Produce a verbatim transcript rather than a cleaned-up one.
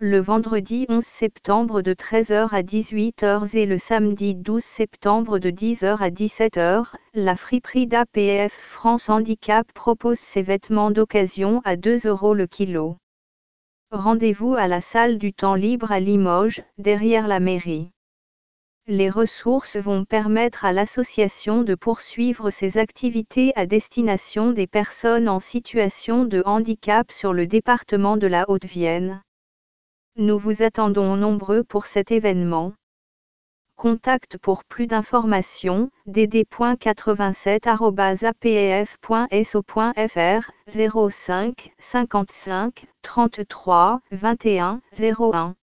le vendredi onze septembre de treize heures à dix-huit heures et le samedi douze septembre de dix heures à dix-sept heures, la friperie d'A P F France Handicap propose ses vêtements d'occasion à deux euros le kilo. Rendez-vous à la salle du temps libre à Limoges, derrière la mairie. Les ressources vont permettre à l'association de poursuivre ses activités à destination des personnes en situation de handicap sur le département de la Haute-Vienne. Nous vous attendons nombreux pour cet événement. Contact pour plus d'informations, d d point quatre-vingt-sept arobase a p f point s o point f r, zéro cinq cinquante-cinq trente-trois vingt et un zéro un.